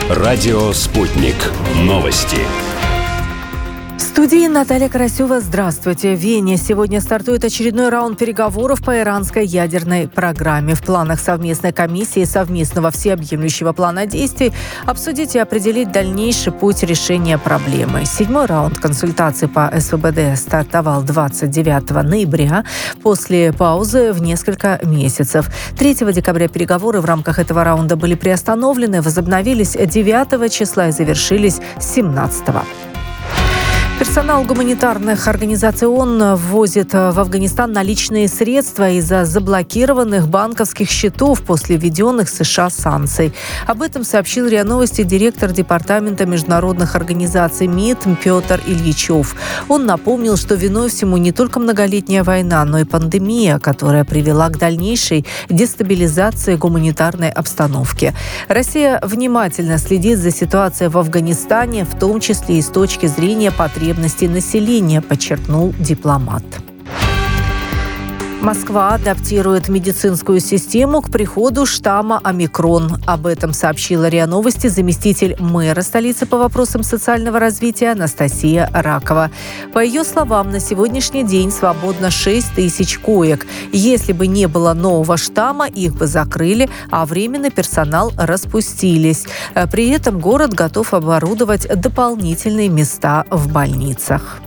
Радио «Спутник». Новости. В студии Наталья Карасева. Здравствуйте. В Вене сегодня стартует очередной раунд переговоров по иранской ядерной программе. В планах совместной комиссии совместного всеобъемлющего плана действий обсудить и определить дальнейший путь решения проблемы. 7-й раунд консультаций по СВБД стартовал 29 ноября после паузы в несколько месяцев. 3 декабря переговоры в рамках этого раунда были приостановлены, возобновились 9 числа и завершились 17-го. Персонал гуманитарных организаций ООН ввозит в Афганистан наличные средства из-за заблокированных банковских счетов после введенных США санкций. Об этом сообщил РИА Новости директор Департамента международных организаций МИД Петр Ильичев. Он напомнил, что виной всему не только многолетняя война, но и пандемия, которая привела к дальнейшей дестабилизации гуманитарной обстановки. Россия внимательно следит за ситуацией в Афганистане, в том числе и с точки зрения потребностей населения, подчеркнул дипломат. Москва адаптирует медицинскую систему к приходу штамма «Омикрон». Об этом сообщила РИА Новости заместитель мэра столицы по вопросам социального развития Анастасия Ракова. По ее словам, на сегодняшний день свободно 6 тысяч коек. Если бы не было нового штамма, их бы закрыли, а временный персонал распустились. При этом город готов оборудовать дополнительные места в больницах.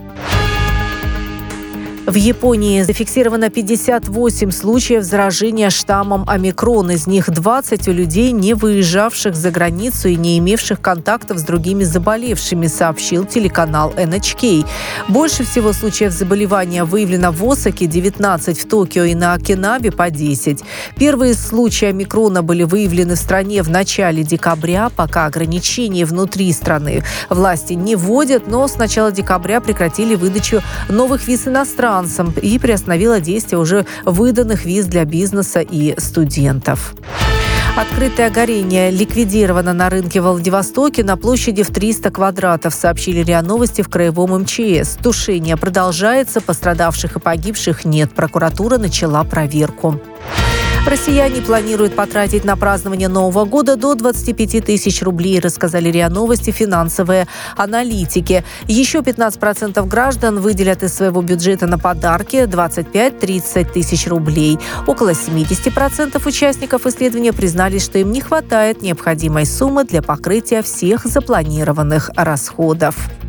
В Японии зафиксировано 58 случаев заражения штаммом «Омикрон». Из них 20 у людей, не выезжавших за границу и не имевших контактов с другими заболевшими, сообщил телеканал NHK. Больше всего случаев заболевания выявлено в Осаке, 19 в Токио и на Окинаве по 10. Первые случаи «Омикрона» были выявлены в стране в начале декабря, пока ограничения внутри страны власти не вводят, но с начала декабря прекратили выдачу новых виз иностранцам и приостановила действие уже выданных виз для бизнеса и студентов. Открытое горение ликвидировано на рынке в Владивостоке на площади в 300 квадратов, сообщили РИА Новости в Краевом МЧС. Тушение продолжается, пострадавших и погибших нет. Прокуратура начала проверку. Россияне планируют потратить на празднование Нового года до 25 тысяч рублей, рассказали РИА Новости финансовые аналитики. Еще 15% граждан выделят из своего бюджета на подарки 25-30 тысяч рублей. Около 70% участников исследования признались, что им не хватает необходимой суммы для покрытия всех запланированных расходов.